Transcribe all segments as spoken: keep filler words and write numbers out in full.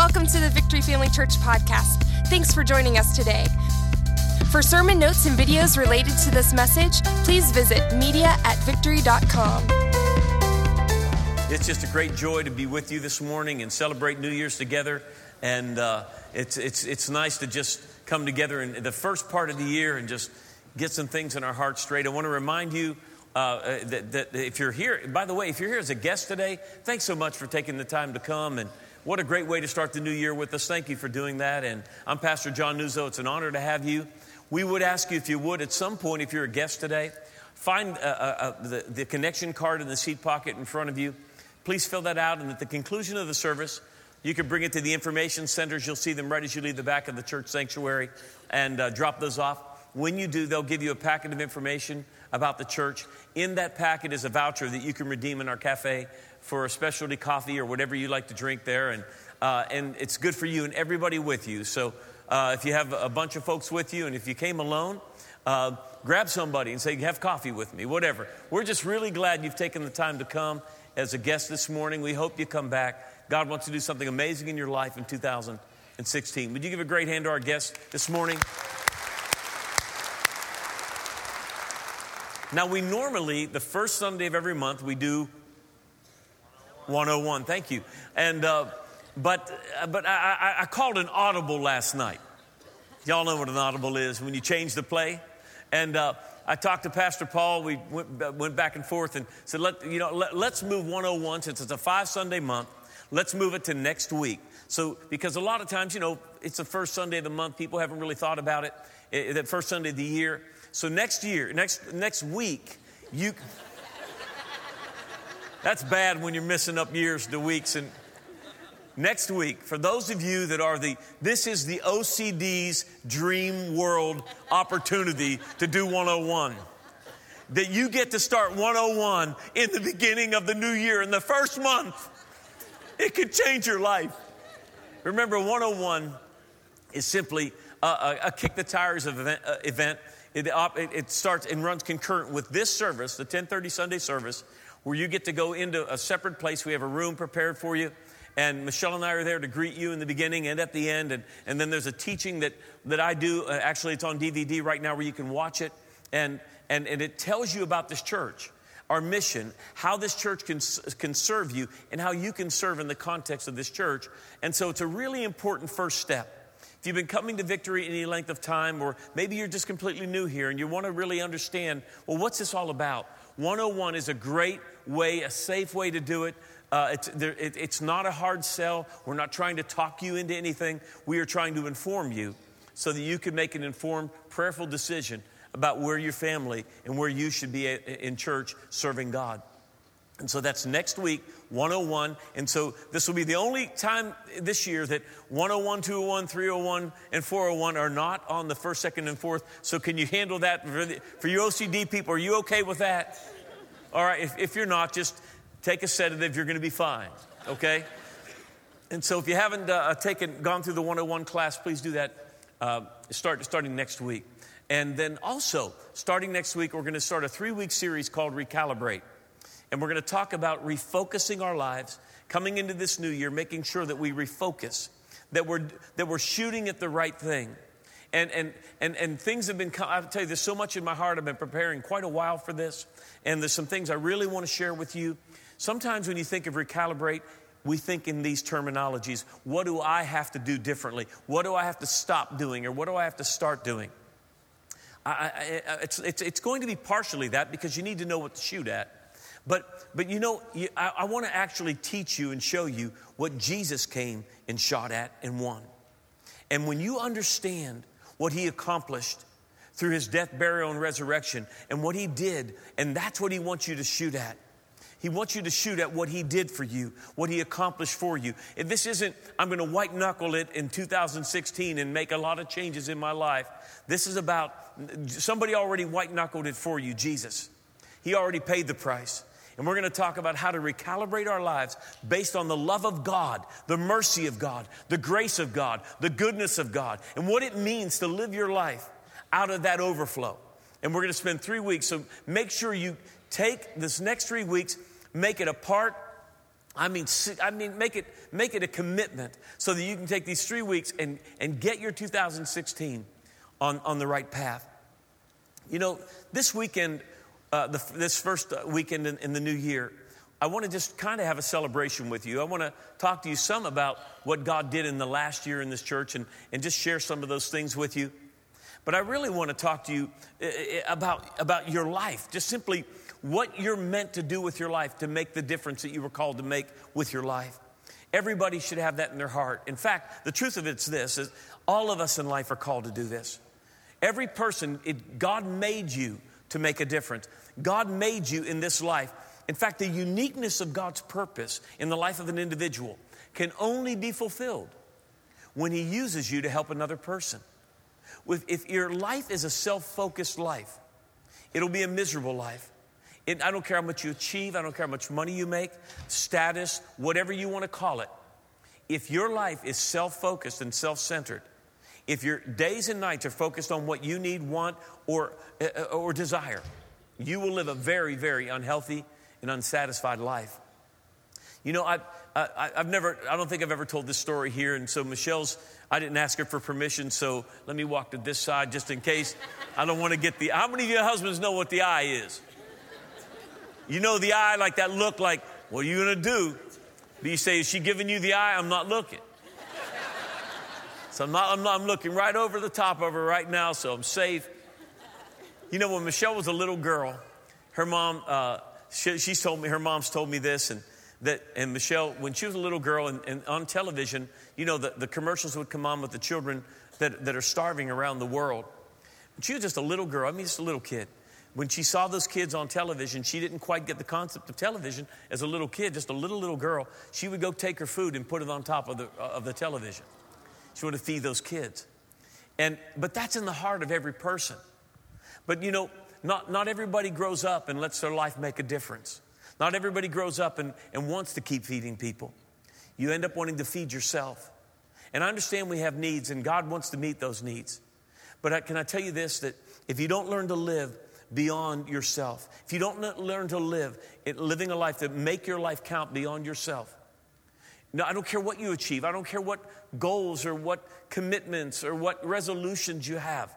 Welcome to the Victory Family Church podcast. Thanks for joining us today. For sermon notes and videos related to this message, please visit media at victory dot com. It's just a great joy to be with you this morning and celebrate New Year's together. And uh, it's it's it's nice to just come together in the first part of the year and just get some things in our hearts straight. I want to remind you uh, that, that if you're here, by the way, if you're here as a guest today, thanks so much for taking the time to come. And what a great way to start the new year with us. Thank you for doing that. And I'm Pastor John Nuzzo. It's an honor to have you. We would ask you if you would, at some point, if you're a guest today, find uh, uh, the, the connection card in the seat pocket in front of you. Please fill that out. And at the conclusion of the service, you can bring it to the information centers. You'll see them right as you leave the back of the church sanctuary and uh, drop those off. When you do, they'll give you a packet of information about the church. In that packet is a voucher that you can redeem in our cafe for a specialty coffee or whatever you like to drink there. And uh, and it's good for you and everybody with you. So uh, if you have a bunch of folks with you and if you came alone, uh, grab somebody and say, have coffee with me, whatever. We're just really glad you've taken the time to come as a guest this morning. We hope you come back. God wants to do something amazing in your life in two thousand sixteen. Would you give a great hand to our guest this morning? Now, we normally, the first Sunday of every month, we do one oh one. Thank you. And uh, but uh, but I, I, I called an audible last night. Y'all know what an audible is when you change the play. And uh, I talked to Pastor Paul. We went, went back and forth and said, let you know, let, let's move one oh one since it's a five Sunday month. Let's move it to next week. So because a lot of times, you know, it's the first Sunday of the month. People haven't really thought about it. it that first Sunday of the year. So next year, next next week, you. That's bad when you're missing up years to weeks. And next week, for those of you that are the, this is the O C D's dream world opportunity to do one oh one. That you get to start one oh one in the beginning of the new year, in the first month. It could change your life. Remember, one oh one is simply a, a, a kick the tires event. Uh, event. It, it starts and runs concurrent with this service, the ten thirty Sunday service, where you get to go into a separate place. We have a room prepared for you. And Michelle and I are there to greet you in the beginning and at the end. And, and then there's a teaching that, that I do. Uh, actually, it's on D V D right now where you can watch it. And, and, and it tells you about this church, our mission, how this church can, can serve you, and how you can serve in the context of this church. And so it's a really important first step. If you've been coming to Victory any length of time, or maybe you're just completely new here and you want to really understand, well, what's this all about? one oh one is a great way, a safe way to do it. Uh, it's, there, it, it's not a hard sell. We're not trying to talk you into anything. We are trying to inform you so that you can make an informed, prayerful decision about where your family and where you should be in church serving God. And so that's next week, one oh one. And so this will be the only time this year that one oh one, two oh one, three oh one, and four oh one are not on the first, second, and fourth. So can you handle that for, the, for you O C D people? Are you okay with that? All right, if, if you're not, just take a sedative. You're going to be fine, okay? And so if you haven't uh, taken gone through the one oh one class, please do that uh, start starting next week. And then also, starting next week, we're going to start a three-week series called Recalibrate. And we're going to talk about refocusing our lives, coming into this new year, making sure that we refocus, that we're that we're shooting at the right thing. And and and and things have been, I'll tell you, there's so much in my heart. I've been preparing quite a while for this. And there's some things I really want to share with you. Sometimes when you think of recalibrate, we think in these terminologies. What do I have to do differently? What do I have to stop doing? Or what do I have to start doing? I, I, it's, it's, it's going to be partially that because you need to know what to shoot at. But, but you know, you, I, I want to actually teach you and show you what Jesus came and shot at and won. And when you understand what he accomplished through his death, burial, and resurrection, and what he did, and that's what he wants you to shoot at. He wants you to shoot at what he did for you, what he accomplished for you. And this isn't, I'm going to white knuckle it in two thousand sixteen and make a lot of changes in my life. This is about, somebody already white knuckled it for you, Jesus. He already paid the price. And we're going to talk about how to recalibrate our lives based on the love of God, the mercy of God, the grace of God, the goodness of God, and what it means to live your life out of that overflow. And we're going to spend three weeks. So make sure you take this next three weeks, make it a part I mean, I mean, make it make it a commitment so that you can take these three weeks and, and get your two thousand sixteen on, on the right path. You know, this weekend, uh, the, this first weekend in, in the new year, I want to just kind of have a celebration with you. I want to talk to you some about what God did in the last year in this church and, and just share some of those things with you. But I really want to talk to you about, about your life, just simply what you're meant to do with your life to make the difference that you were called to make with your life. Everybody should have that in their heart. In fact, the truth of it's this, is all of us in life are called to do this. Every person, it, God made you to make a difference. God made you in this life. In fact, the uniqueness of God's purpose in the life of an individual can only be fulfilled when He uses you to help another person. If your life is a self-focused life, it'll be a miserable life. It, I don't care how much you achieve. I don't care how much money you make, status, whatever you want to call it. If your life is self-focused and self-centered, if your days and nights are focused on what you need, want, or, uh, or desire, you will live a very, very unhealthy and unsatisfied life. You know, I, I, I've never, I don't think I've ever told this story here. And so Michelle's, I didn't ask her for permission. So let me walk to this side just in case. I don't want to get the, how many of your husbands know what the eye is? You know the eye, like that look, like, what are you going to do? Do you say, is she giving you the eye? I'm not looking. So I'm not, I'm not, I'm looking right over the top of her right now, so I'm safe. You know, when Michelle was a little girl, her mom, uh, she, she's told me, her mom's told me this, and that, and Michelle, when she was a little girl and, and on television, you know, the, the commercials would come on with the children that, that are starving around the world. She was just a little girl, I mean, just a little kid. When she saw those kids on television, she didn't quite get the concept of television as a little kid, just a little, little girl. She would go take her food and put it on top of the, of the television. She wanted to feed those kids. And, but that's in the heart of every person. But you know, not, not everybody grows up and lets their life make a difference. Not everybody grows up and, and wants to keep feeding people. You end up wanting to feed yourself. And I understand we have needs and God wants to meet those needs. But I, can I tell you this, that if you don't learn to live beyond yourself, if you don't learn to live, it, living a life that make your life count beyond yourself. No, I don't care what you achieve. I don't care what goals or what commitments or what resolutions you have.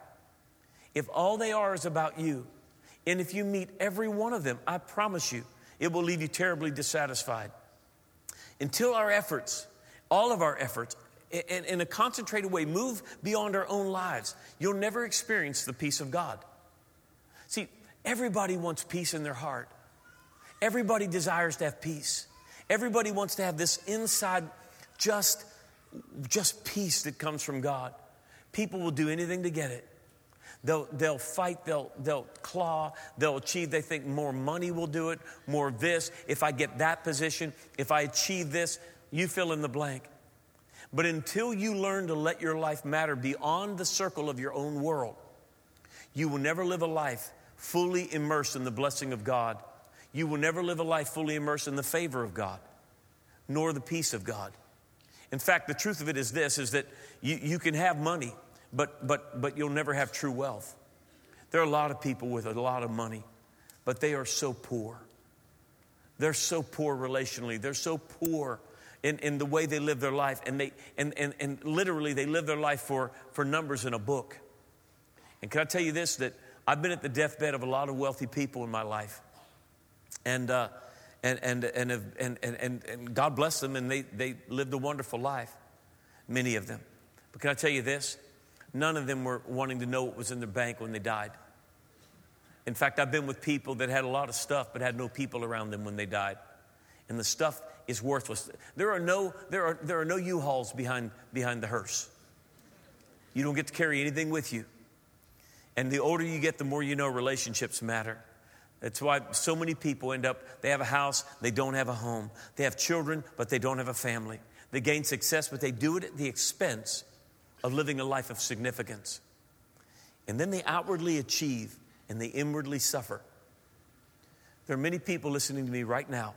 If all they are is about you, and if you meet every one of them, I promise you, it will leave you terribly dissatisfied. Until our efforts, all of our efforts, in, in a concentrated way, move beyond our own lives, you'll never experience the peace of God. See, everybody wants peace in their heart. Everybody desires to have peace. Everybody wants to have this inside just, just peace that comes from God. People will do anything to get it. They'll, they'll fight, they'll, they'll claw, they'll achieve. They think more money will do it, more of this. If I get that position, if I achieve this, you fill in the blank. But until you learn to let your life matter beyond the circle of your own world, you will never live a life fully immersed in the blessing of God. You will never live a life fully immersed in the favor of God, nor the peace of God. In fact, the truth of it is this, is that you, you can have money, but, but, but you'll never have true wealth. There are a lot of people with a lot of money, but they are so poor. They're so poor relationally. They're so poor in, in the way they live their life. And, they, and, and, and literally, they live their life for, for numbers in a book. And can I tell you this, that I've been at the deathbed of a lot of wealthy people in my life. And, uh, and, and, and, and, and, and God bless them, and they, they lived a wonderful life, many of them. But can I tell you this? None of them were wanting to know what was in their bank when they died. In fact, I've been with people that had a lot of stuff but had no people around them when they died. And the stuff is worthless. There are no, there are, there are no U-Hauls behind, behind the hearse. You don't get to carry anything with you. And the older you get, the more you know relationships matter. That's why so many people end up, they have a house, they don't have a home. They have children, but they don't have a family. They gain success, but they do it at the expense of living a life of significance. And then they outwardly achieve and they inwardly suffer. There are many people listening to me right now.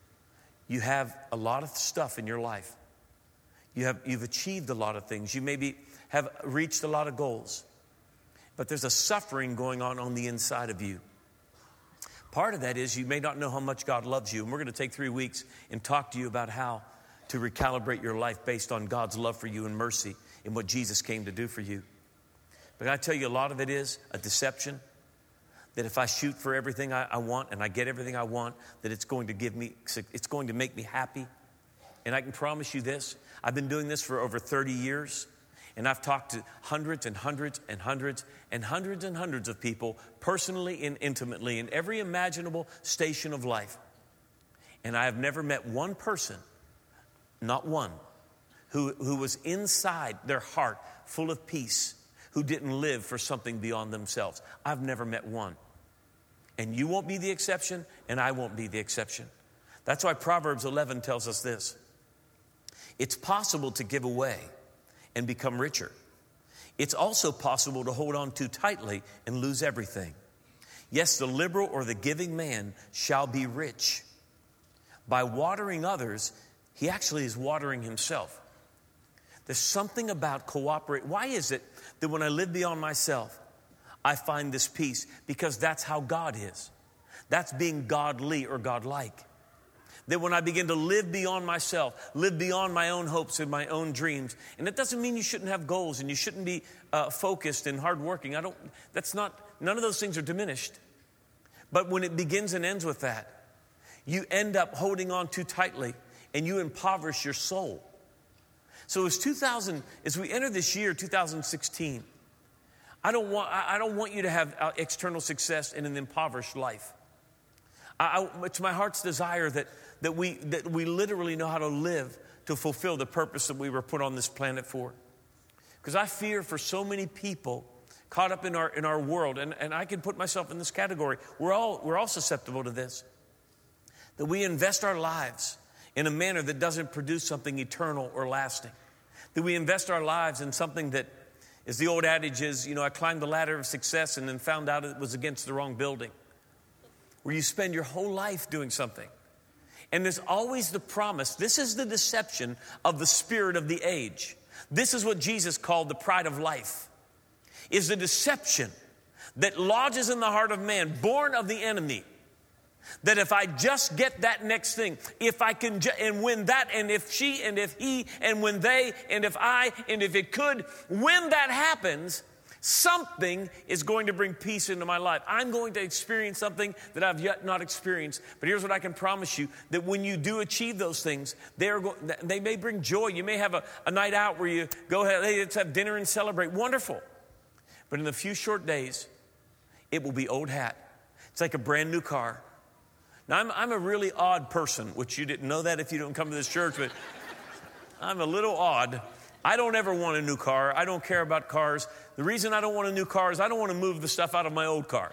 You have a lot of stuff in your life. You have, you've achieved a lot of things. You maybe have reached a lot of goals. But there's a suffering going on on the inside of you. Part of that is you may not know how much God loves you. And we're going to take three weeks and talk to you about how to recalibrate your life based on God's love for you and mercy and what Jesus came to do for you. But I tell you, a lot of it is a deception. That if I shoot for everything I, I want and I get everything I want, that it's going to give me, it's going to make me happy. And I can promise you this, I've been doing this for over thirty years, and I've talked to hundreds and hundreds and hundreds and hundreds and hundreds of people personally and intimately in every imaginable station of life. And I have never met one person, not one, who, who was inside their heart full of peace, who didn't live for something beyond themselves. I've never met one. And you won't be the exception, and I won't be the exception. That's why Proverbs eleven tells us this. It's possible to give away and become richer. It's also possible to hold on too tightly and lose everything. Yes, the liberal or the giving man shall be rich. By watering others, he actually is watering himself. There's something about cooperate. Why is it that when I live beyond myself, I find this peace? Because that's how God is. That's being godly or godlike. That when I begin to live beyond myself, live beyond my own hopes and my own dreams, and it doesn't mean you shouldn't have goals and you shouldn't be uh, focused and hardworking. I don't, that's not, none of those things are diminished. But when it begins and ends with that, you end up holding on too tightly and you impoverish your soul. So as two thousand, as we enter this year, two thousand sixteen, I don't want, I don't want you to have external success in an impoverished life. I, I, it's my heart's desire that, that we, that we literally know how to live to fulfill the purpose that we were put on this planet for. Because I fear for so many people caught up in our, in our world, and, and I can put myself in this category. We're all, we're all susceptible to this. That we invest our lives in a manner that doesn't produce something eternal or lasting. That we invest our lives in something that, as the old adage is, you know, I climbed the ladder of success and then found out it was against the wrong building. Where you spend your whole life doing something. And there's always the promise. This is the deception of the spirit of the age. This is what Jesus called the pride of life. Is the deception that lodges in the heart of man, born of the enemy. That if I just get that next thing, if I can, ju- and when that, and if she, and if he, and when they, and if I, and if it could, when that happens, something is going to bring peace into my life. I'm going to experience something that I've yet not experienced. But here's what I can promise you, that when you do achieve those things, they are go- they may bring joy. You may have a, a night out where you go ahead, hey, let's have dinner and celebrate. Wonderful. But in a few short days, it will be old hat. It's like a brand new car. Now, I'm, I'm a really odd person, which you didn't know that if you don't come to this church, but I'm a little odd. I don't ever want a new car. I don't care about cars. The reason I don't want a new car is I don't want to move the stuff out of my old car.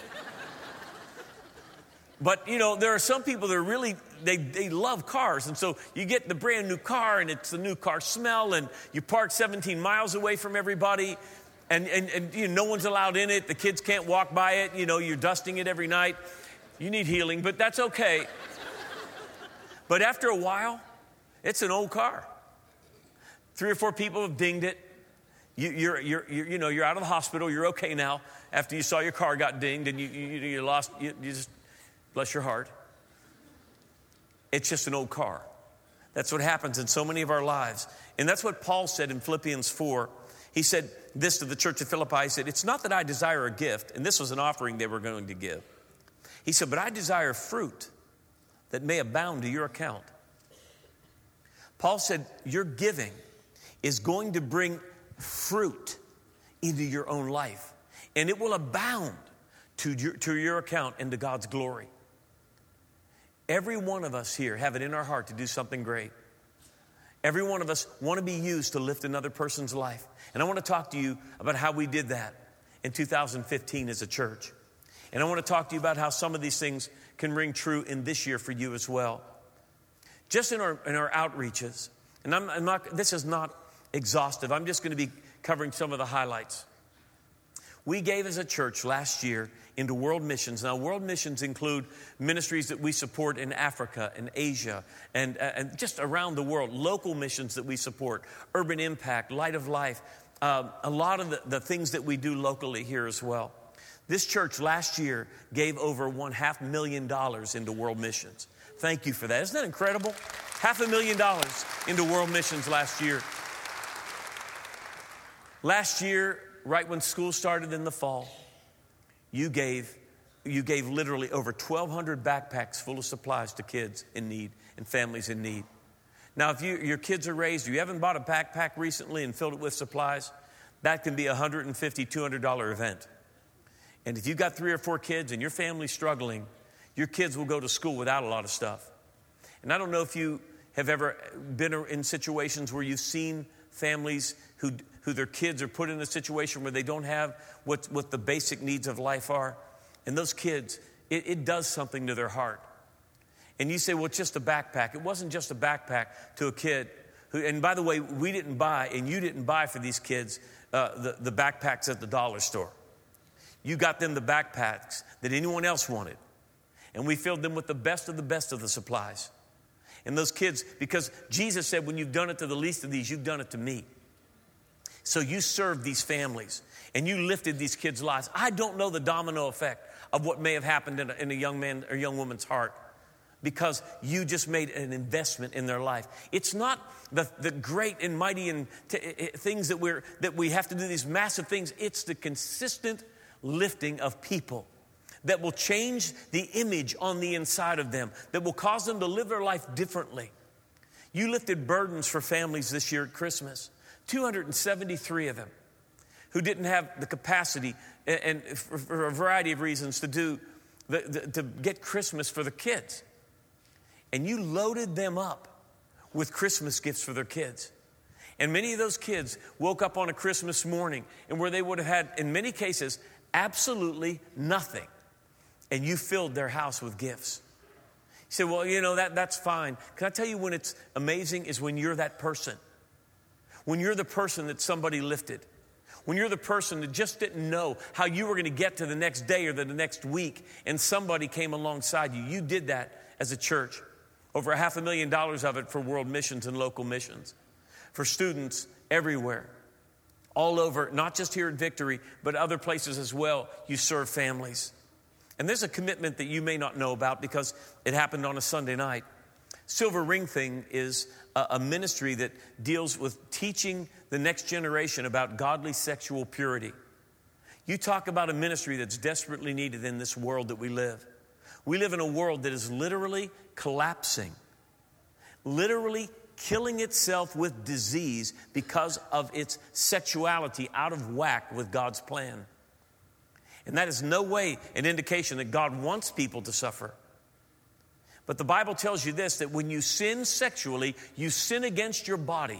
But, you know, there are some people that are really, they, they love cars. And so you get the brand new car and it's the new car smell and you park seventeen miles away from everybody and, and, and you know, no one's allowed in it. The kids can't walk by it. You know, you're dusting it every night. You need healing, but that's okay. But after a while, it's an old car. Three or four people have dinged it. You, you're, you're, you're, you know, you're out of the hospital. You're okay now after you saw your car got dinged and you, you, you lost, you, you just, bless your heart. It's just an old car. That's what happens in so many of our lives. And that's what Paul said in Philippians four. He said this to the church of Philippi. He said, it's not that I desire a gift. And this was an offering they were going to give. He said, but I desire fruit that may abound to your account. Paul said, your giving is going to bring fruit into your own life. And it will abound to your, to your account and to God's glory. Every one of us here have it in our heart to do something great. Every one of us want to be used to lift another person's life. And I want to talk to you about how we did that in two thousand fifteen as a church. And I want to talk to you about how some of these things can ring true in this year for you as well. Just in our in our outreaches, and I'm, I'm not. This is not exhaustive. I'm just going to be covering some of the highlights. We gave as a church last year into world missions. Now, world missions include ministries that we support in Africa and Asia and, uh, and just around the world. Local missions that we support, Urban Impact, Light of Life, uh, a lot of the, the things that we do locally here as well. This church last year gave over one half million dollars into world missions. Thank you for that. Isn't that incredible? Half a million dollars into world missions last year. Last year, right when school started in the fall, you gave, you gave literally over twelve hundred backpacks full of supplies to kids in need and families in need. Now, if you, your kids are raised, you haven't bought a backpack recently and filled it with supplies, that can be a one hundred fifty dollars, two hundred dollars event. And if you've got three or four kids and your family's struggling, your kids will go to school without a lot of stuff. And I don't know if you have ever been in situations where you've seen families who, who their kids are put in a situation where they don't have what, what the basic needs of life are. And those kids, it, it does something to their heart. And you say, well, it's just a backpack. It wasn't just a backpack to a kid who, and by the way, we didn't buy, and you didn't buy for these kids uh, the, the backpacks at the dollar store. You got them the backpacks that anyone else wanted. And we filled them with the best of the best of the supplies. And those kids, because Jesus said, when you've done it to the least of these, you've done it to me. So you served these families and you lifted these kids' lives. I don't know the domino effect of what may have happened in a, in a young man or young woman's heart, because you just made an investment in their life. It's not the, the great and mighty and t- things that we're that we have to do, these massive things. It's the consistent lifting of people that will change the image on the inside of them, that will cause them to live their life differently. You lifted burdens for families this year at Christmas, two hundred seventy-three of them, who didn't have the capacity and, and for, for a variety of reasons to do the, the, to get Christmas for the kids. And you loaded them up with Christmas gifts for their kids. And many of those kids woke up on a Christmas morning and where they would have had, in many cases, absolutely nothing. And you filled their house with gifts. You say, well, you know, that, that's fine. Can I tell you when it's amazing is when you're that person. When you're the person that somebody lifted. When you're the person that just didn't know how you were going to get to the next day or the next week, and somebody came alongside you. You did that as a church. Over a half a million dollars of it for world missions and local missions. For students everywhere. All over, not just here at Victory, but other places as well, you serve families. And there's a commitment that you may not know about because it happened on a Sunday night. Silver Ring Thing is a, a ministry that deals with teaching the next generation about godly sexual purity. You talk about a ministry that's desperately needed in this world that we live. We live in a world that is literally collapsing, literally killing itself with disease because of its sexuality out of whack with God's plan. And that is no way an indication that God wants people to suffer. But the Bible tells you this, that when you sin sexually, you sin against your body.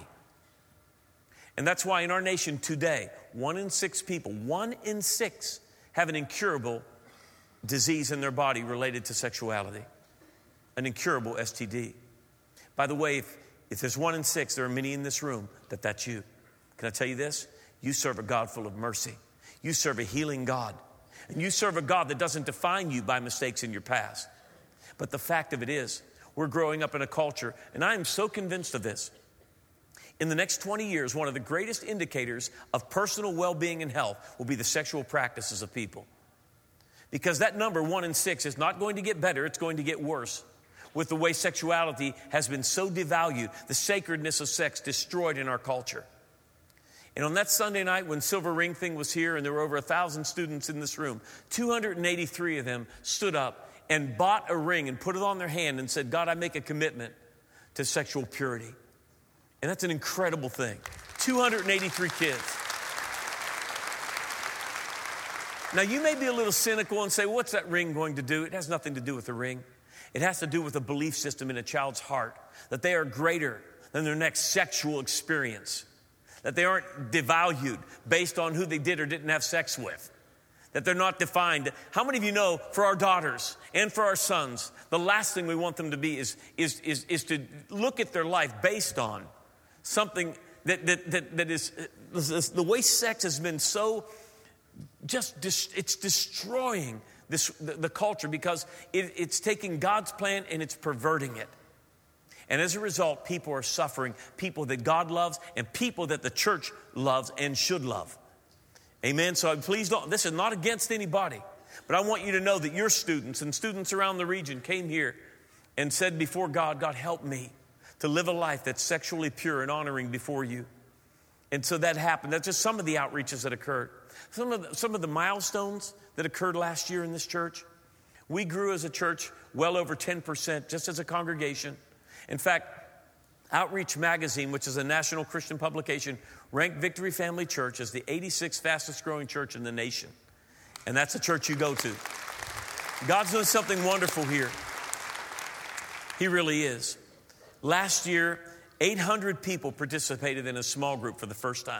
And that's why in our nation today, one in six people, one in six have an incurable disease in their body related to sexuality, an incurable S T D. By the way, if, if there's one in six, there are many in this room that that's you. Can I tell you this? You serve a God full of mercy. You serve a healing God. And you serve a God that doesn't define you by mistakes in your past. But the fact of it is, we're growing up in a culture, and I am so convinced of this. In the next twenty years, one of the greatest indicators of personal well-being and health will be the sexual practices of people. Because that number, one in six, is not going to get better, it's going to get worse. With the way sexuality has been so devalued, the sacredness of sex destroyed in our culture. And on that Sunday night when Silver Ring Thing was here and there were over a thousand students in this room, two hundred eighty-three of them stood up and bought a ring and put it on their hand and said, God, I make a commitment to sexual purity. And that's an incredible thing. two hundred eighty-three kids. Now, you may be a little cynical and say, what's that ring going to do? It has nothing to do with the ring. It has to do with a belief system in a child's heart, that they are greater than their next sexual experience, that they aren't devalued based on who they did or didn't have sex with, that they're not defined. How many of you know for our daughters and for our sons, the last thing we want them to be is, is, is, is to look at their life based on something that, that, that, that is, the way sex has been so just, it's destroying this, the, the culture because it, it's taking God's plan and it's perverting it. And as a result, people are suffering, people that God loves and people that the church loves and should love. Amen. So please don't, this is not against anybody, but I want you to know that your students and students around the region came here and said before God, God, help me to live a life that's sexually pure and honoring before you. And so that happened. That's just some of the outreaches that occurred. Some of the, some of the milestones that occurred last year in this church. We grew as a church well over ten percent just as a congregation. In fact, Outreach Magazine, which is a national Christian publication, ranked Victory Family Church as the eighty-sixth fastest growing church in the nation. And that's the church you go to. God's doing something wonderful here. He really is. Last year, eight hundred people participated in a small group for the first time.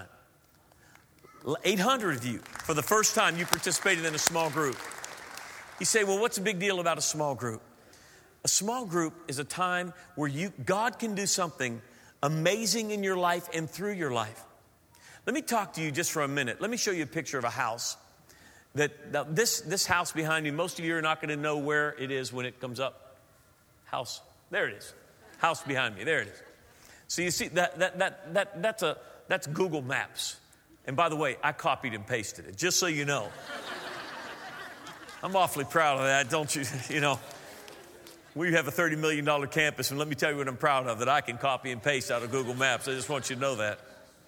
eight hundred of you, for the first time, you participated in a small group. You say, well, what's the big deal about a small group? A small group is a time where you, God can do something amazing in your life and through your life. Let me talk to you just for a minute. Let me show you a picture of a house. That, that this, this house behind you, most of you are not going to know where it is when it comes up. House. There it is. House behind me. There it is. So you see, that, that, that, that, that's, a, that's Google Maps. And by the way, I copied and pasted it, just so you know. I'm awfully proud of that, don't you? You know, we have a thirty million dollars campus, and let me tell you what I'm proud of, that I can copy and paste out of Google Maps. I just want you to know that.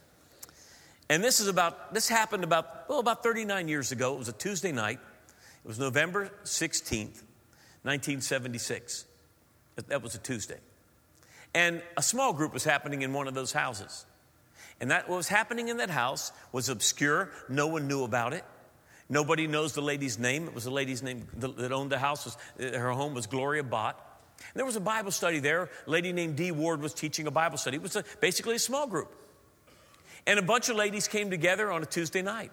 And this is about, this happened about, well, about thirty-nine years ago. It was a Tuesday night. It was November sixteenth, nineteen seventy-six. That was a Tuesday. And a small group was happening in one of those houses. And that what was happening in that house was obscure. No one knew about it. Nobody knows the lady's name. It was the lady's name that owned the house. Was, her home was Gloria Bott. And there was a Bible study there. A lady named Dee Ward was teaching a Bible study. It was a, basically a small group. And a bunch of ladies came together on a Tuesday night.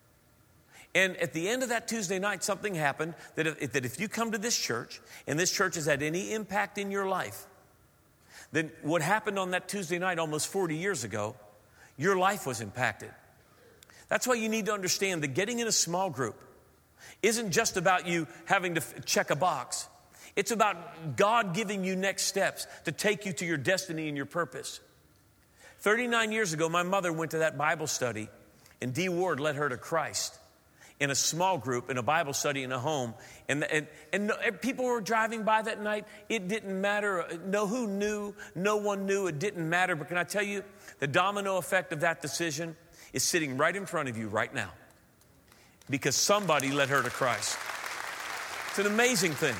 And at the end of that Tuesday night, something happened that if, that if you come to this church, and this church has had any impact in your life, then what happened on that Tuesday night almost forty years ago, your life was impacted. That's why you need to understand that getting in a small group isn't just about you having to check a box. It's about God giving you next steps to take you to your destiny and your purpose. thirty-nine years ago, my mother went to that Bible study, and Dee Ward led her to Christ in a small group, in a Bible study, in a home. And, and, and, no, and people were driving by that night. It didn't matter. No, who knew? No one knew. It didn't matter. But can I tell you, the domino effect of that decision is sitting right in front of you right now, because somebody led her to Christ. It's an amazing thing.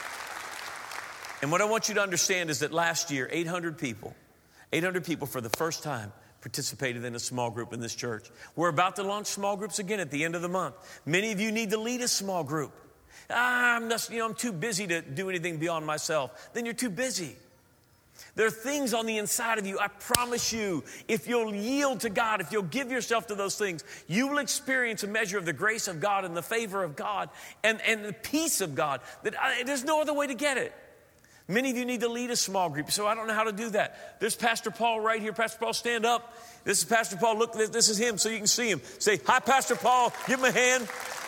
And what I want you to understand is that last year, eight hundred people, eight hundred people for the first time participated in a small group in this church. We're about to launch small groups again at the end of the month. Many of you need to lead a small group. Ah, I'm just, you know, I'm too busy to do anything beyond myself. Then you're too busy. There are things on the inside of you, I promise you, if you'll yield to God, if you'll give yourself to those things, you will experience a measure of the grace of God and the favor of God and, and the peace of God. That I, there's no other way to get it. Many of you need to lead a small group, so I don't know how to do that. There's Pastor Paul right here. Pastor Paul, stand up. This is Pastor Paul. Look, this, this is him, so you can see him. Say, hi, Pastor Paul. Give him a hand.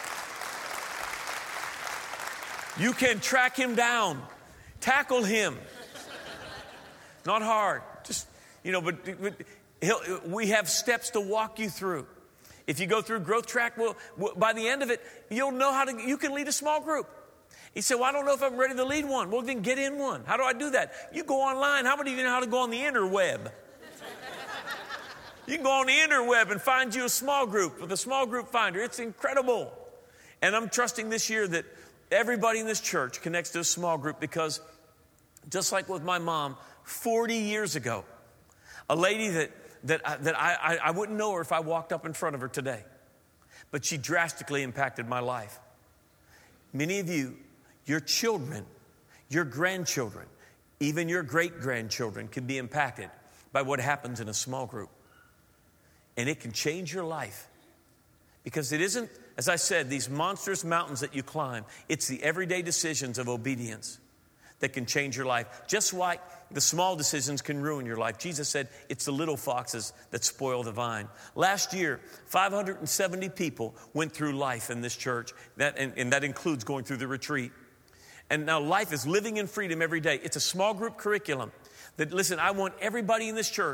You can track him down. Tackle him. Not hard. Just, you know, but, but he'll, we have steps to walk you through. If you go through Growth Track, well, by the end of it, you'll know how to, you can lead a small group. He said, well, I don't know if I'm ready to lead one. Well, then get in one. How do I do that? You go online. How many of you know how to go on the interweb? You can go on the interweb and find you a small group with a small group finder. It's incredible. And I'm trusting this year that everybody in this church connects to a small group, because just like with my mom, forty years ago, a lady that, that, I, that I, I wouldn't know her if I walked up in front of her today, but she drastically impacted my life. Many of you, your children, your grandchildren, even your great-grandchildren can be impacted by what happens in a small group. And it can change your life. Because it isn't, as I said, these monstrous mountains that you climb. It's the everyday decisions of obedience that can change your life. Just like the small decisions can ruin your life. Jesus said it's the little foxes that spoil the vine. Last year, five hundred seventy people went through life in this church, that, and, and that includes going through the retreat. And now life is living in freedom every day. It's a small group curriculum that, listen, I want everybody in this church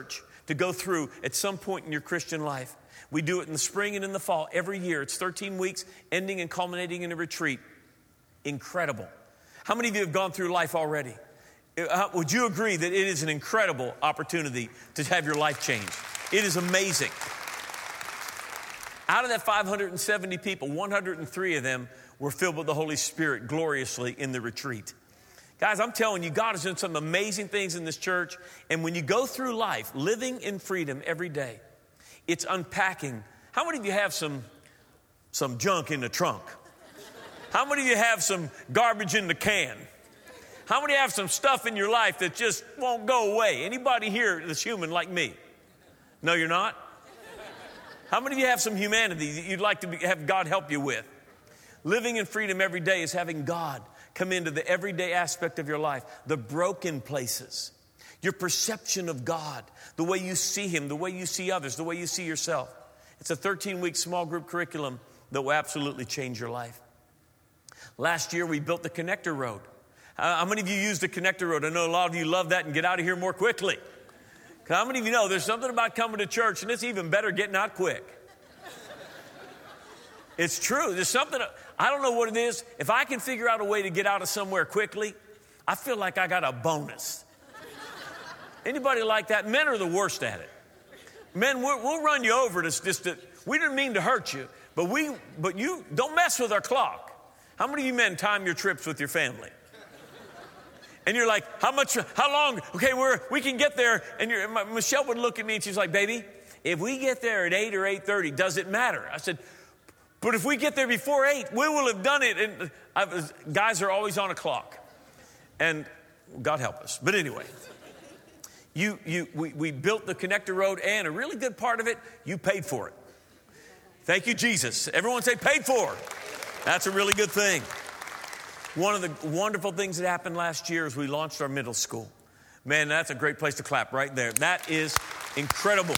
to go through at some point in your Christian life. We do it in the spring and in the fall every year. It's thirteen weeks, ending and culminating in a retreat. Incredible. How many of you have gone through life already? Would you agree that it is an incredible opportunity to have your life changed? It is amazing. Out of that five hundred seventy people, one hundred three of them were filled with the Holy Spirit gloriously in the retreat. Guys, I'm telling you, God has done some amazing things in this church. And when you go through life, living in freedom every day, it's unpacking. How many of you have some, some junk in the trunk? How many of you have some garbage in the can? How many have some stuff in your life that just won't go away? Anybody here that's human like me? No, you're not? How many of you have some humanity that you'd like to be, have God help you with? Living in freedom every day is having God come into the everyday aspect of your life, the broken places, your perception of God, the way you see Him, the way you see others, the way you see yourself. It's a thirteen-week small group curriculum that will absolutely change your life. Last year, we built the Connector Road. How many of you used the Connector Road? I know a lot of you love that and get out of here more quickly. How many of you know there's something about coming to church, and it's even better getting out quick? It's true. There's something, I don't know what it is. If I can figure out a way to get out of somewhere quickly, I feel like I got a bonus. Anybody like that? Men are the worst at it. Men, we'll, we'll run you over. To, just to, we didn't mean to hurt you, but we, but you don't mess with our clock. How many of you men time your trips with your family? And you're like, how much, how long? Okay, we're, we can get there. And you're, my, Michelle would look at me and she's like, baby, if we get there at eight or eight thirty, does it matter? I said, but if we get there before eight, we will have done it. And I was, guys are always on a clock. And God help us. But anyway, you, you, we, we built the Connector Road, and a really good part of it, you paid for it. Thank you, Jesus. Everyone say paid for. That's a really good thing. One of the wonderful things that happened last year is we launched our middle school. Man, that's a great place to clap right there. That is incredible.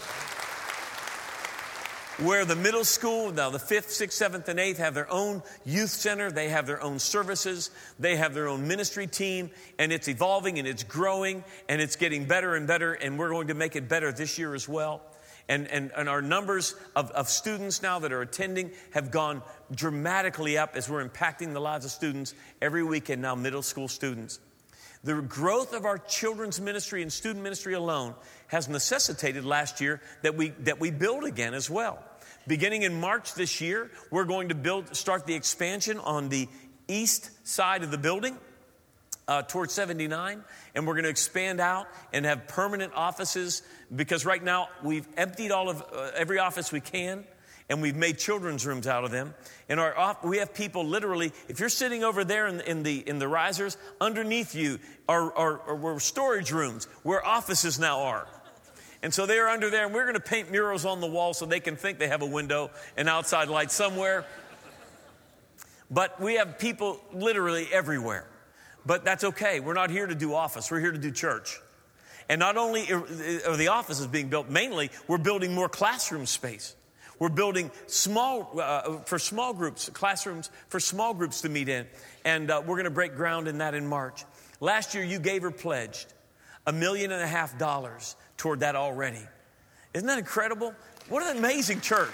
Where the middle school, now the fifth, sixth, seventh, and eighth have their own youth center. They have their own services. They have their own ministry team. And it's evolving and it's growing and it's getting better and better. And we're going to make it better this year as well. And, and, and our numbers of, of students now that are attending have gone dramatically up as we're impacting the lives of students every weekend now, middle school students. The growth of our children's ministry and student ministry alone has necessitated last year that we that we build again as well. Beginning in March this year, we're going to build start the expansion on the east side of the building uh, towards seventy-nine, and we're going to expand out and have permanent offices because right now we've emptied all of uh, every office we can. And we've made children's rooms out of them. And our off, we have people literally, if you're sitting over there in, in the in the risers, underneath you are, are, are, are storage rooms where offices now are. And so they're under there, and we're going to paint murals on the wall so they can think they have a window and outside light somewhere. But we have people literally everywhere. But that's okay. We're not here to do office. We're here to do church. And not only are the offices being built, mainly we're building more classroom space. We're building small, uh, for small groups, classrooms for small groups to meet in. And uh, we're going to break ground in that in March. Last year, you gave or pledged a million and a half dollars toward that already. Isn't that incredible? What an amazing church.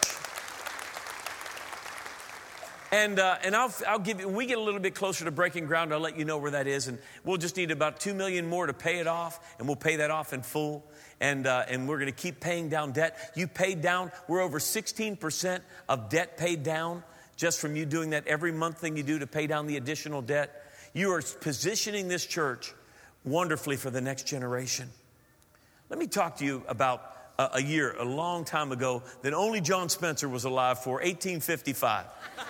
And uh, and I'll I'll give you, when we get a little bit closer to breaking ground, I'll let you know where that is. And we'll just need about two million more to pay it off, and we'll pay that off in full. And uh, and we're going to keep paying down debt. You paid down, we're over sixteen percent of debt paid down just from you doing that every month thing you do to pay down the additional debt. You are positioning this church wonderfully for the next generation. Let me talk to you about a, a year, a long time ago, that only John Spencer was alive for, eighteen fifty-five.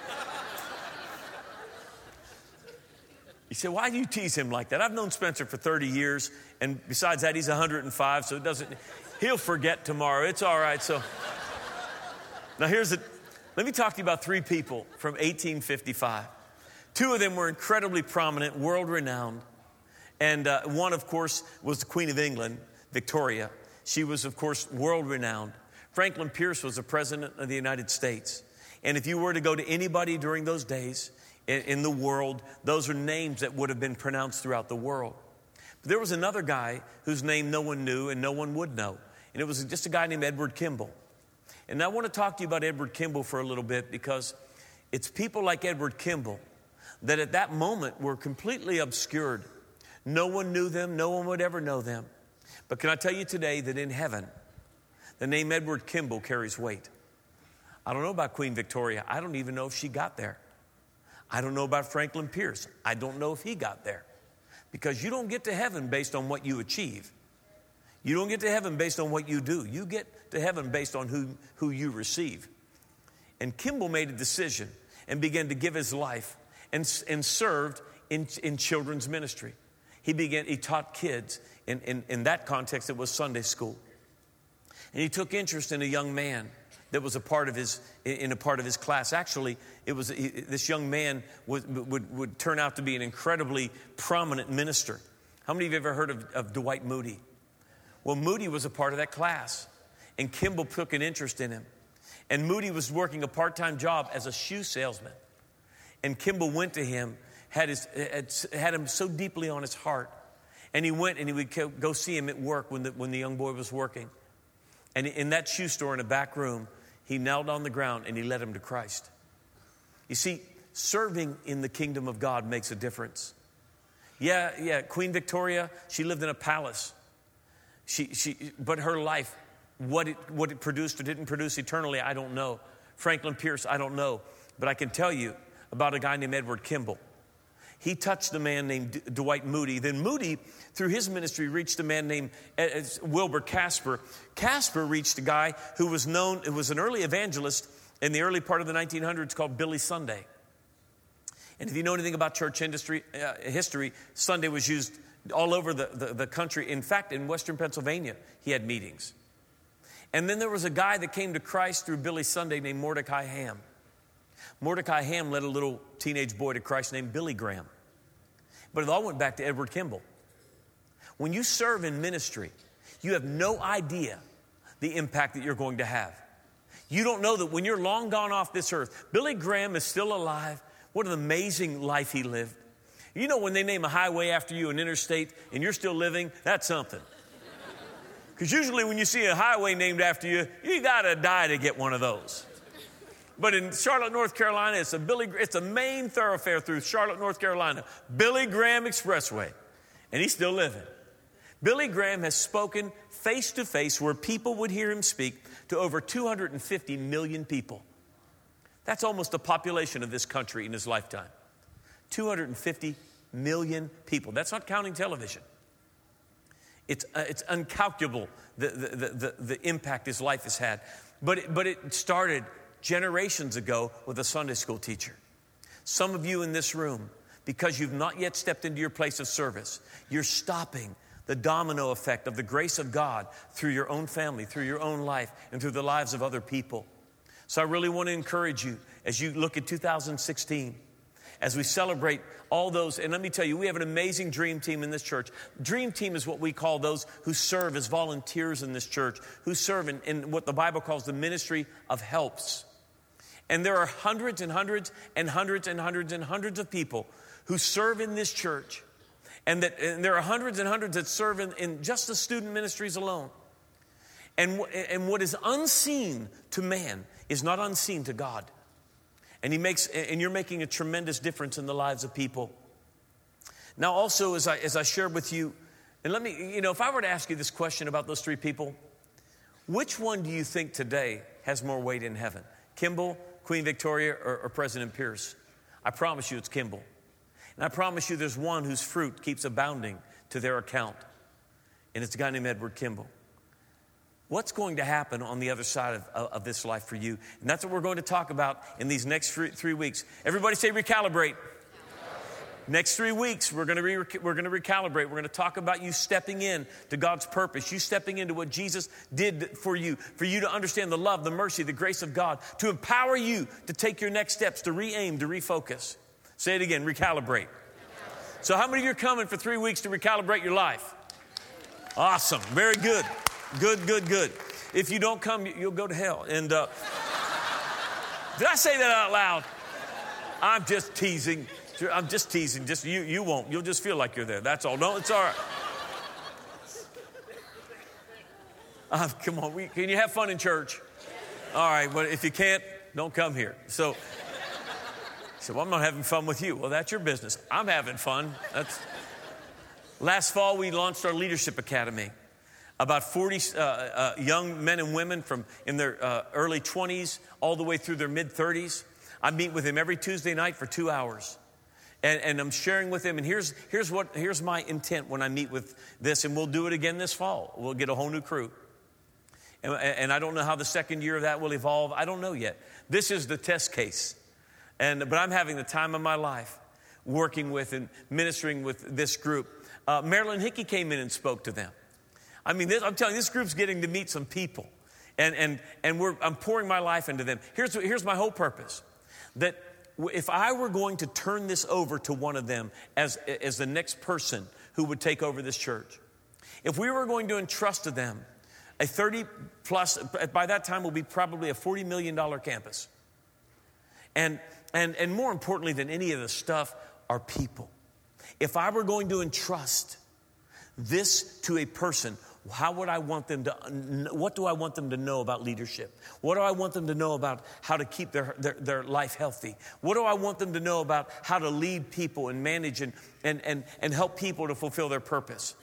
You say, why do you tease him like that? I've known Spencer for thirty years, and besides that, he's one hundred five, so it doesn't, he'll forget tomorrow. It's all right. So now here's it. Let me talk to you about three people from eighteen fifty-five. Two of them were incredibly prominent, world-renowned. And uh, one, of course, was the Queen of England, Victoria. She was, of course, world-renowned. Franklin Pierce was the President of the United States. And if you were to go to anybody during those days in, in the world, those are names that would have been pronounced throughout the world. But there was another guy whose name no one knew and no one would know. And it was just a guy named Edward Kimball. And I want to talk to you about Edward Kimball for a little bit, because it's people like Edward Kimball that at that moment were completely obscured. No one knew them. No one would ever know them. But can I tell you today that in heaven, the name Edward Kimball carries weight. I don't know about Queen Victoria. I don't even know if she got there. I don't know about Franklin Pierce. I don't know if he got there. Because you don't get to heaven based on what you achieve. You don't get to heaven based on what you do. You get to heaven based on who, who you receive. And Kimball made a decision and began to give his life and, and served in, in children's ministry. He began, he taught kids. In, in, in that context, it was Sunday school. And he took interest in a young man that was a part of his, in a part of his class. Actually, it was he, this young man would, would, would turn out to be an incredibly prominent minister. How many of you have ever heard of, of Dwight Moody? Well, Moody was a part of that class, and Kimball took an interest in him. And Moody was working a part-time job as a shoe salesman. And Kimball went to him, had, his, had, had him so deeply on his heart. And he went and he would go see him at work when the, when the young boy was working. And in that shoe store in a back room, he knelt on the ground and he led him to Christ. You see, serving in the kingdom of God makes a difference. Yeah, yeah, Queen Victoria, she lived in a palace. She, she, but her life, what it, what it produced or didn't produce eternally, I don't know. Franklin Pierce, I don't know. But I can tell you about a guy named Edward Kimball. He touched a man named D- Dwight Moody. Then Moody, through his ministry, reached a man named uh, Wilbur Casper. Casper reached a guy who was known, who was an early evangelist in the early part of the nineteen hundreds called Billy Sunday. And if you know anything about church industry, uh, history, Sunday was used all over the, the, the country. In fact, in Western Pennsylvania, he had meetings. And then there was a guy that came to Christ through Billy Sunday named Mordecai Ham. Mordecai Ham led a little teenage boy to Christ named Billy Graham. But it all went back to Edward Kimball. When you serve in ministry, you have no idea the impact that you're going to have. You don't know that when you're long gone off this earth. Billy Graham is still alive. What an amazing life he lived. You know, when they name a highway after you, an interstate, and you're still living, that's something. Because usually when you see a highway named after you, you got to die to get one of those. But in Charlotte, North Carolina, it's a Billy, it's a main thoroughfare through Charlotte, North Carolina, Billy Graham Expressway, and he's still living. Billy Graham has spoken face to face where people would hear him speak to over two hundred fifty million people. That's almost the population of this country in his lifetime. two hundred fifty million people. That's not counting television. It's uh, it's incalculable the, the, the, the impact his life has had. But it, but it started generations ago with a Sunday school teacher. Some of you in this room, because you've not yet stepped into your place of service, you're stopping the domino effect of the grace of God through your own family, through your own life, and through the lives of other people. So I really want to encourage you as you look at two thousand sixteen, as we celebrate all those. And let me tell you, we have an amazing dream team in this church. Dream team is what we call those who serve as volunteers in this church, who serve in, in what the Bible calls the ministry of helps. And there are hundreds and hundreds and hundreds and hundreds and hundreds of people who serve in this church. And, that, and there are hundreds and hundreds that serve in, in just the student ministries alone. And, and what is unseen to man is not unseen to God. And he makes, and you're making a tremendous difference in the lives of people. Now also, as I, as I shared with you, and let me, you know, if I were to ask you this question about those three people, which one do you think today has more weight in heaven? Kimball, Queen Victoria, or, or President Pierce? I promise you it's Kimball. And I promise you there's one whose fruit keeps abounding to their account. And it's a guy named Edward Kimball. What's going to happen on the other side of, of, of this life for you? And that's what we're going to talk about in these next three, three weeks. Everybody say recalibrate. Next three weeks, we're going to re- we're going to recalibrate. We're going to talk about you stepping in to God's purpose, you stepping into what Jesus did for you, for you to understand the love, the mercy, the grace of God, to empower you to take your next steps, to re-aim, to refocus. Say it again, recalibrate. So how many of you are coming for three weeks to recalibrate your life? Awesome. Very good. Good, good, good. If you don't come, you'll go to hell. And uh, did I say that out loud? I'm just teasing. I'm just teasing. Just you, you won't. You'll just feel like you're there. That's all. No, it's all right. Uh, come on, we, can you have fun in church? All right, but if you can't, don't come here. So, so well, I'm not having fun with you. Well, that's your business. I'm having fun. That's. Last fall, we launched our Leadership Academy. About forty uh, uh, young men and women from in their uh, early twenties all the way through their mid-thirties. I meet with them every Tuesday night for two hours. And, and I'm sharing with them. And here's, here's, what, here's my intent when I meet with this. And we'll do it again this fall. We'll get a whole new crew. And, and I don't know how the second year of that will evolve. I don't know yet. This is the test case. And, but I'm having the time of my life working with and ministering with this group. Uh, Marilyn Hickey came in and spoke to them. I mean, this, I'm telling you, this group's getting to meet some people. And, and, and we're, I'm pouring my life into them. Here's, here's my whole purpose. That if I were going to turn this over to one of them as, as the next person who would take over this church, if we were going to entrust to them a thirty plus, by that time will be probably a forty million dollars campus. And, and, and more importantly than any of the stuff are people. If I were going to entrust this to a person, how would I want them to, what do I want them to know about leadership? What do I want them to know about how to keep their, their, their life healthy? What do I want them to know about how to lead people and manage and, and, and, and help people to fulfill their purpose?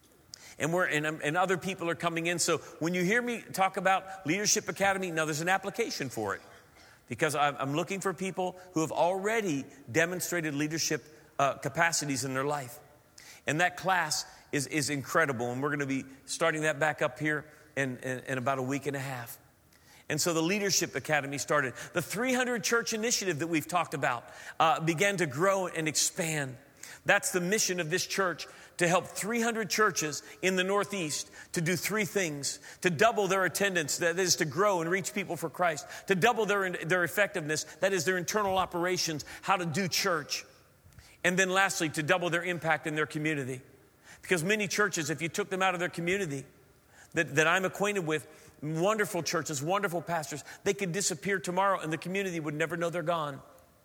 And we're and, and other people are coming in. So when you hear me talk about Leadership Academy, now there's an application for it. Because I'm looking for people who have already demonstrated leadership uh, capacities in their life. And that class is, is incredible. And we're going to be starting that back up here in, in, in about a week and a half. And so the Leadership Academy started. The three hundred Church Initiative that we've talked about uh, began to grow and expand. That's the mission of this church, to help three hundred churches in the Northeast to do three things. To double their attendance, that is to grow and reach people for Christ. To double their, their effectiveness, that is their internal operations, how to do church. And then lastly, to double their impact in their community. Because many churches, if you took them out of their community that, that I'm acquainted with, wonderful churches, wonderful pastors, they could disappear tomorrow and the community would never know they're gone.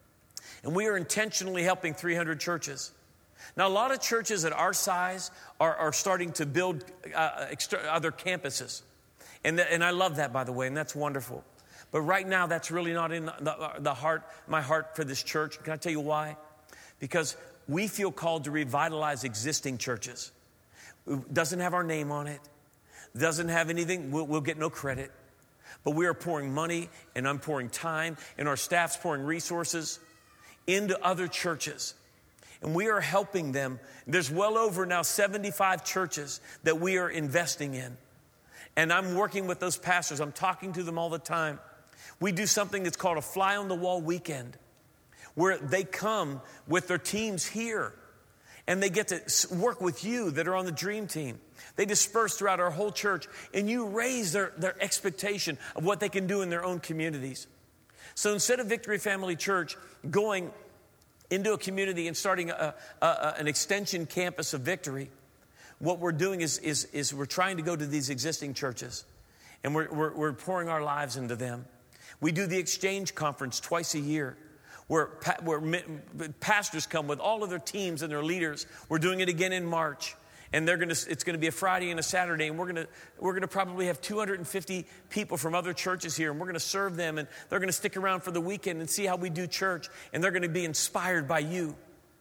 And we are intentionally helping three hundred churches. Now, a lot of churches at our size are, are starting to build uh, extra, other campuses. And, th- and I love that, by the way, and that's wonderful. But right now, that's really not in the, the heart, my heart for this church. Can I tell you why? Because we feel called to revitalize existing churches. It doesn't have our name on it. Doesn't have anything. We'll, we'll get no credit. But we are pouring money, and I'm pouring time, and our staff's pouring resources into other churches. And we are helping them. There's well over now seventy-five churches that we are investing in. And I'm working with those pastors. I'm talking to them all the time. We do something that's called a fly on the wall weekend, where they come with their teams here. And they get to work with you that are on the dream team. They disperse throughout our whole church. And you raise their, their expectation of what they can do in their own communities. So instead of Victory Family Church going into a community and starting a, a, a, an extension campus of Victory, what we're doing is, is, is we're trying to go to these existing churches. And we're, we're, we're pouring our lives into them. We do the Exchange Conference twice a year, where, where pastors come with all of their teams and their leaders. We're doing it again in March. And they're going to, it's going to be a Friday and a Saturday. And we're going to, we're going to probably have two hundred fifty people from other churches here. And we're going to serve them. And they're going to stick around for the weekend and see how we do church. And they're going to be inspired by you.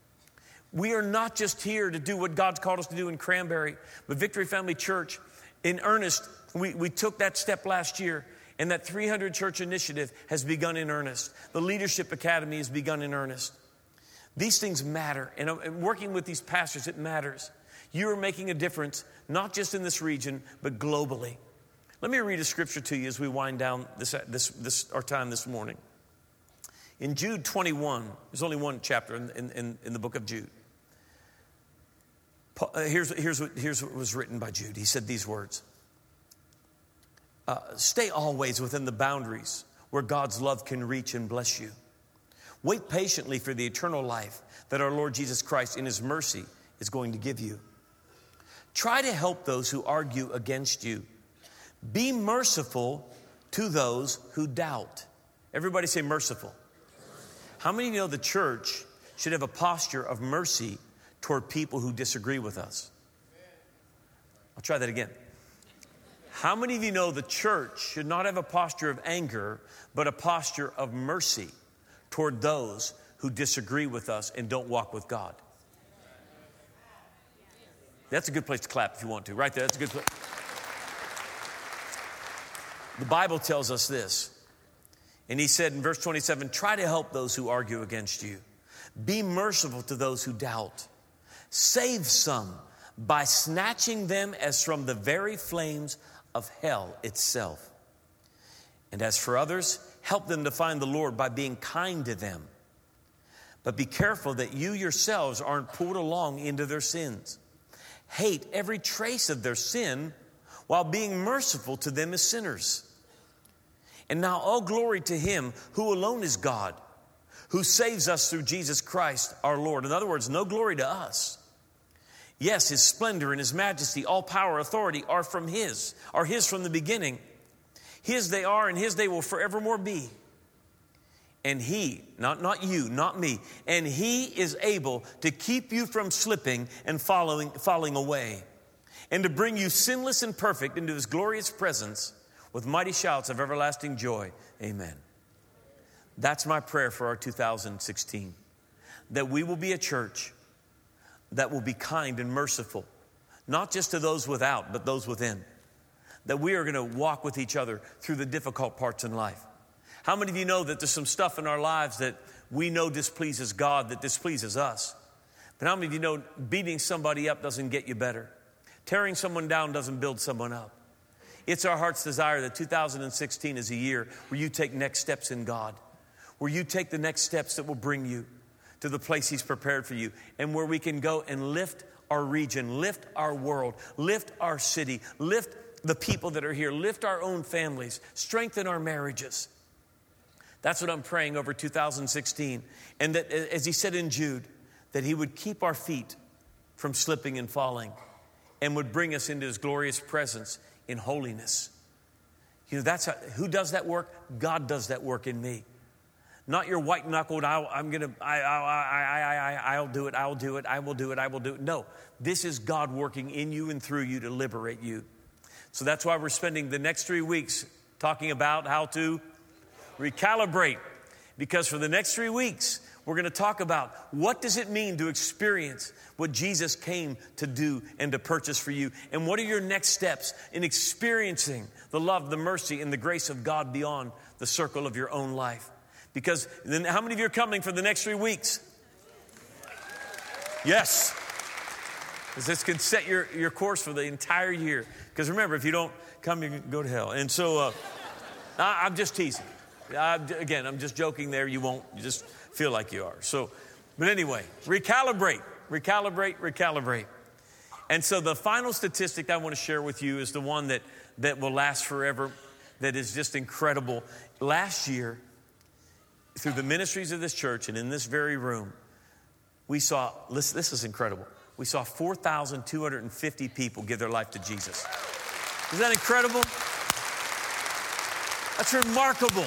We are not just here to do what God's called us to do in Cranberry. But Victory Family Church, in earnest, we, we took that step last year. And that three hundred Church Initiative has begun in earnest. The Leadership Academy has begun in earnest. These things matter. And working with these pastors, it matters. You are making a difference, not just in this region, but globally. Let me read a scripture to you as we wind down this, this, this our time this morning. In Jude twenty-one, there's only one chapter in, in, in the book of Jude. Paul, uh, here's, here's, what, here's what was written by Jude. He said these words. Uh, Stay always within the boundaries where God's love can reach and bless you. Wait patiently for the eternal life that our Lord Jesus Christ in his mercy is going to give you. Try to help those who argue against you. Be merciful to those who doubt. Everybody say merciful. How many know the church should have a posture of mercy toward people who disagree with us? I'll try that again. How many of you know the church should not have a posture of anger, but a posture of mercy toward those who disagree with us and don't walk with God? That's a good place to clap if you want to. Right there, that's a good place. The Bible tells us this. And he said in verse twenty-seven, try to help those who argue against you. Be merciful to those who doubt. Save some by snatching them as from the very flames of hell itself. And as for others, help them to find the Lord by being kind to them. But be careful that you yourselves aren't pulled along into their sins. Hate every trace of their sin while being merciful to them as sinners. And now all glory to him who alone is God, who saves us through Jesus Christ our Lord. In other words, no glory to us. Yes, his splendor and his majesty, all power, authority are from his, are his from the beginning. His they are and his they will forevermore be. And he, not, not you, not me, and he is able to keep you from slipping and following, falling away, and to bring you sinless and perfect into his glorious presence with mighty shouts of everlasting joy. Amen. That's my prayer for our two thousand sixteen, that we will be a church that will be kind and merciful, not just to those without, but those within. That we are going to walk with each other through the difficult parts in life. How many of you know that there's some stuff in our lives that we know displeases God, that displeases us? But how many of you know beating somebody up doesn't get you better? Tearing someone down doesn't build someone up. It's our heart's desire that two thousand sixteen is a year where you take next steps in God, where you take the next steps that will bring you to the place he's prepared for you, and where we can go and lift our region, lift our world, lift our city, lift the people that are here, lift our own families, strengthen our marriages. That's what I'm praying over two thousand sixteen. And that, as he said in Jude, that he would keep our feet from slipping and falling and would bring us into his glorious presence in holiness. You know, that's how, who does that work? God does that work in me. Not your white-knuckled, I'll, I'm going to, I, I, I, I, I, I'll do it, I'll do it, I will do it, I will do it. No, this is God working in you and through you to liberate you. So that's why we're spending the next three weeks talking about how to recalibrate. Because for the next three weeks, we're going to talk about what does it mean to experience what Jesus came to do and to purchase for you. And what are your next steps in experiencing the love, the mercy, and the grace of God beyond the circle of your own life? Because then how many of you are coming for the next three weeks? Yes. Because this can set your, your course for the entire year. Because remember, if you don't come, you can go to hell. And so uh, I, I'm just teasing. I, again, I'm just joking there. You won't. You just feel like you are. So, but anyway, recalibrate, recalibrate, recalibrate. And so the final statistic I want to share with you is the one that, that will last forever, that is just incredible. Last year, through the ministries of this church and in this very room, we saw, listen, this is incredible. We saw four thousand two hundred fifty people give their life to Jesus. Is that incredible? That's remarkable.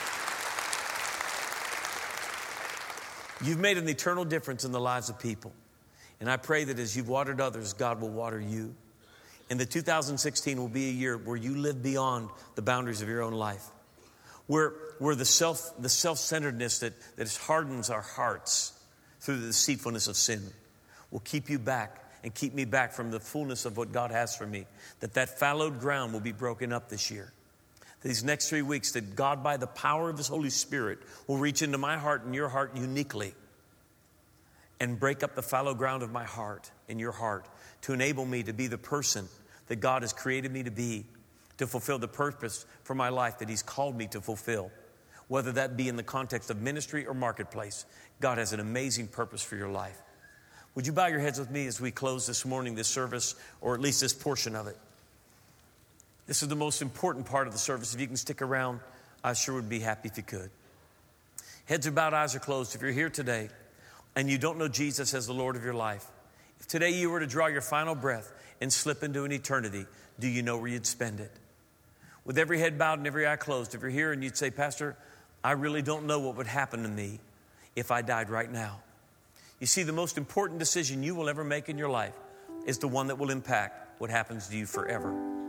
You've made an eternal difference in the lives of people. And I pray that as you've watered others, God will water you. And the two thousand sixteen will be a year where you live beyond the boundaries of your own life. Where, where the self, the self-centeredness that, that hardens our hearts through the deceitfulness of sin will keep you back and keep me back from the fullness of what God has for me. That that fallowed ground will be broken up this year. These next three weeks, that God, by the power of his Holy Spirit, will reach into my heart and your heart uniquely and break up the fallow ground of my heart and your heart to enable me to be the person that God has created me to be, to fulfill the purpose for my life that he's called me to fulfill. Whether that be in the context of ministry or marketplace, God has an amazing purpose for your life. Would you bow your heads with me as we close this morning, this service, or at least this portion of it? This is the most important part of the service. If you can stick around, I sure would be happy if you could. Heads are bowed, eyes are closed. If you're here today and you don't know Jesus as the Lord of your life, if today you were to draw your final breath and slip into an eternity, do you know where you'd spend it? With every head bowed and every eye closed, if you're here and you'd say, Pastor, I really don't know what would happen to me if I died right now. You see, the most important decision you will ever make in your life is the one that will impact what happens to you forever.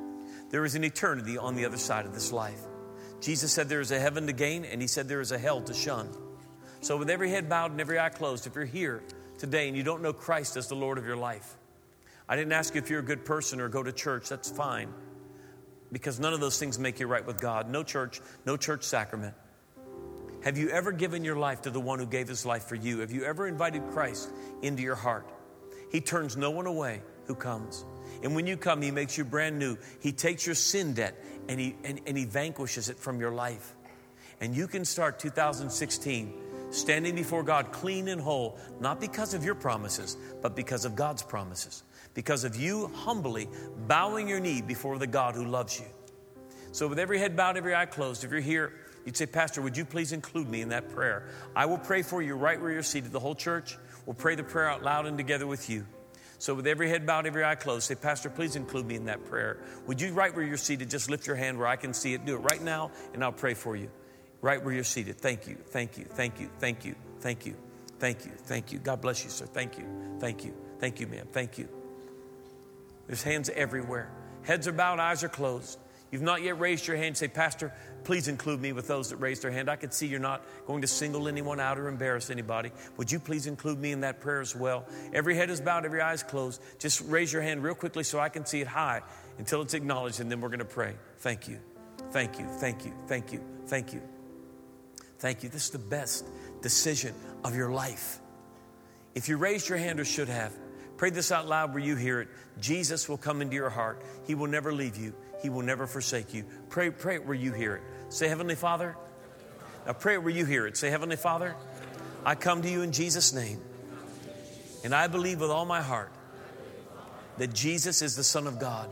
There is an eternity on the other side of this life. Jesus said there is a heaven to gain, and he said there is a hell to shun. So with every head bowed and every eye closed, if you're here today and you don't know Christ as the Lord of your life, I didn't ask you if you're a good person or go to church. That's fine, because none of those things make you right with God. No church, no church sacrament. Have you ever given your life to the one who gave his life for you? Have you ever invited Christ into your heart? He turns no one away who comes. And when you come, he makes you brand new. He takes your sin debt and he, and, and he vanquishes it from your life. And you can start two thousand sixteen standing before God clean and whole, not because of your promises, but because of God's promises. Because of you humbly bowing your knee before the God who loves you. So with every head bowed, every eye closed, if you're here, you'd say, Pastor, would you please include me in that prayer? I will pray for you right where you're seated. The whole church will pray the prayer out loud and together with you. So with every head bowed, every eye closed, say, Pastor, please include me in that prayer. Would you, right where you're seated, just lift your hand where I can see it. Do it right now, and I'll pray for you. Right where you're seated. Thank you, thank you, thank you, thank you, thank you, thank you, thank you. God bless you, sir. Thank you, thank you, thank you, ma'am. Thank you. There's hands everywhere. Heads are bowed, eyes are closed. You've not yet raised your hand. Say, Pastor, please include me with those that raised their hand. I can see you're not going to single anyone out or embarrass anybody. Would you please include me in that prayer as well? Every head is bowed, every eye is closed. Just raise your hand real quickly so I can see it high until it's acknowledged, and then we're going to pray. Thank you, thank you, thank you, thank you, thank you, thank you. This is the best decision of your life. If you raised your hand or should have, pray this out loud where you hear it. Jesus will come into your heart. He will never leave you. He will never forsake you. Pray, pray it where you hear it. Say, Heavenly Father. Now pray it where you hear it. Say, Heavenly Father, I come to you in Jesus' name. And I believe with all my heart that Jesus is the Son of God.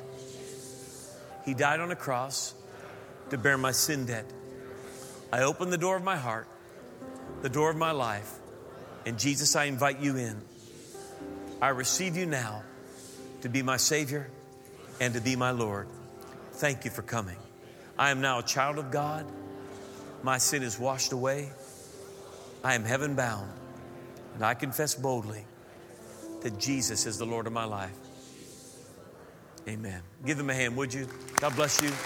He died on a cross to bear my sin debt. I open the door of my heart, the door of my life. And Jesus, I invite you in. I receive you now to be my Savior and to be my Lord. Thank you for coming. I am now a child of God. My sin is washed away. I am heaven bound. And I confess boldly that Jesus is the Lord of my life. Amen. Give them a hand, would you? God bless you.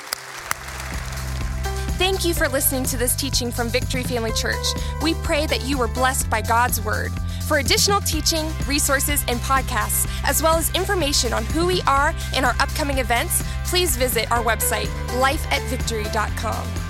Thank you for listening to this teaching from Victory Family Church. We pray that you were blessed by God's Word. For additional teaching, resources, and podcasts, as well as information on who we are and our upcoming events, please visit our website, life at victory dot com.